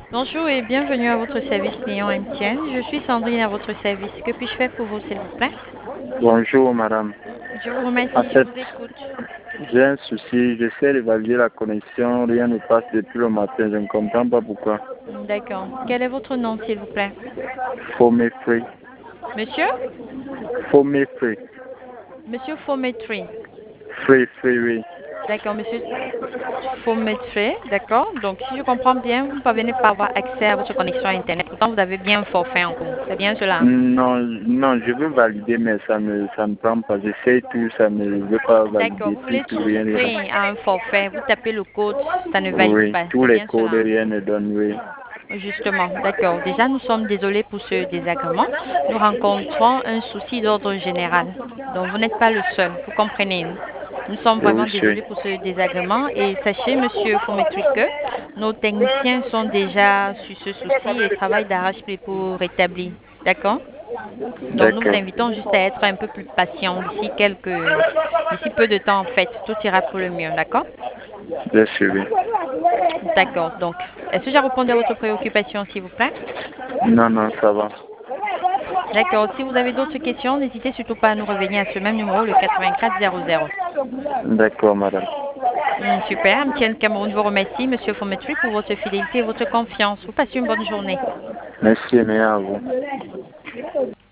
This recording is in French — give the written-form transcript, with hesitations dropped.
Bonjour et bienvenue à votre service client MTN. Je suis Sandrine à votre service. Que puis-je faire pour vous, s'il vous plaît? Bonjour madame. Je vous remercie, En je fait, vous écoute. j'ai un souci, j'essaie d'évaluer la connexion, rien ne passe depuis le matin, je ne comprends pas pourquoi. D'accord. Quel est votre nom, s'il vous plaît? Fome free. Monsieur? Fome free. Monsieur Fometry. Free, oui. D'accord, monsieur Fometry. D'accord. Donc, si je comprends bien, vous ne parvenez pas à avoir accès à votre connexion Internet. Pourtant, vous avez bien un forfait en cours. C'est bien cela? Non, non, je veux valider, mais ça ne prend pas. J'essaie tout, ça ne veut pas D'accord. valider, Vous voulez tout, rien, rien. souscrire à un forfait. Vous tapez le code, ça ne valide Oui, pas. tous C'est les bien codes, cela? rien ne donne, oui. Justement, d'accord. Déjà, nous sommes désolés pour ce désagrément. Nous rencontrons un souci d'ordre général. Donc, vous n'êtes pas le seul, vous comprenez. Nous sommes Je vous vraiment suis. désolés pour ce désagrément et sachez, monsieur Fometri, que nos techniciens sont déjà sur ce souci et travaillent d'arrache-pied pour rétablir. D'accord? Donc, nous vous D'accord, invitons juste à être un peu plus patient d'ici peu de temps, en fait. Tout ira pour le mieux. D'accord? j'ai suivi. D'accord. Donc, est-ce que j'ai répondu à votre préoccupation, s'il vous plaît? Non, non, ça va. D'accord. Si vous avez d'autres questions, n'hésitez surtout pas à nous revenir à ce même numéro, le 8400. D'accord, madame. Super. MTN Cameroun vous remercie, Monsieur Fometry, pour votre fidélité et votre confiance. Vous passez une bonne journée. Merci, mais à vous.